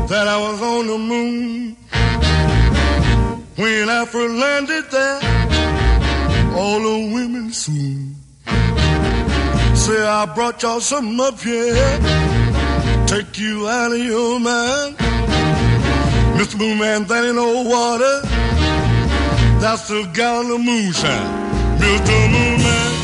that I was on the moon. When I first landed there, all the women swoon. Say I brought y'all something up here, take you out of your mind. Mr. Moonman, that ain't no water, that's the gallon of moonshine. Mr. Moonman.